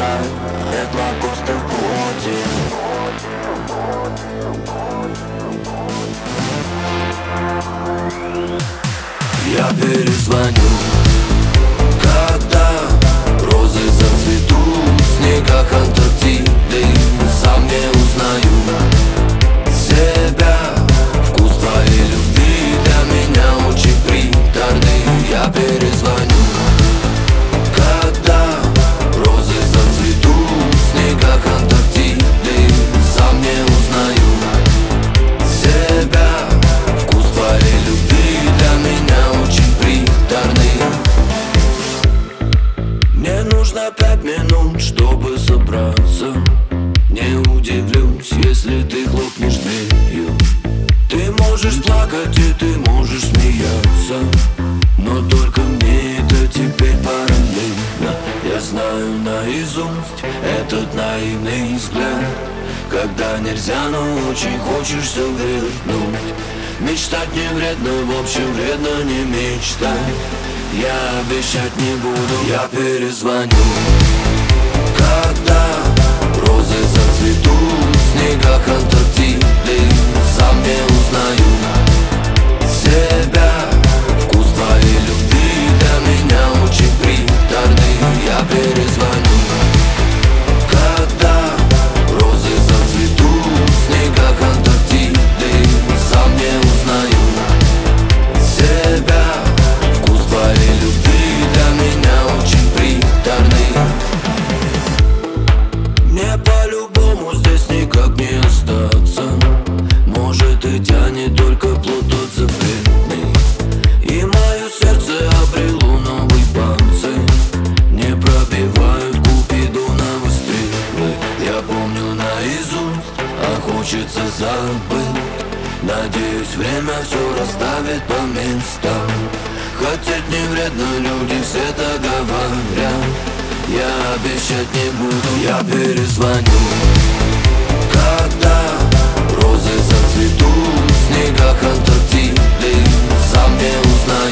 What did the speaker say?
светла пустой плоти. Я перезвоню, когда розы зацветут в снегах Антарктиды. Сам не узнаю себя, вкус твоей любви для меня очень приторный. Я перезвоню, когда розы зацветут в снегах Антарктиды. Сам не узнаю себя, вкус твоей любви для меня очень приторный. Мне нужно 5 минут, чтобы собраться. Не удивлюсь, если ты хлопнешь дверью. Ты можешь плакать и ты можешь смеяться, но только мне это теперь параллельно. Я знаю наизусть этот наивный взгляд, когда нельзя, но очень хочешь все вернуть. Мечтать не вредно, в общем вредно не мечтать. Я обещать не буду, я перезвоню, когда розы зацветут в снегах Антарктиды. Сам не узнаю себя, вкус твоей любви для меня очень приторный. Я перезвоню, когда розы зацветут в снегах Антарктиды. Сам не узнаю себя, вкус твоей любви для меня очень приторный. Мне по-любому здесь никак не остаться. Может и тянет только плод тот запретный, и мое сердце обрело новый панцирь. Не пробивают купидоновы стрелы. Я помню наизусть, а хочется забыть. Надеюсь, время все расставит по местам. Хотеть не вредно, люди все это говорят. Я обещать не буду, я перезвоню, когда розы зацветут в снегах Антарктиды. Сам не узнаю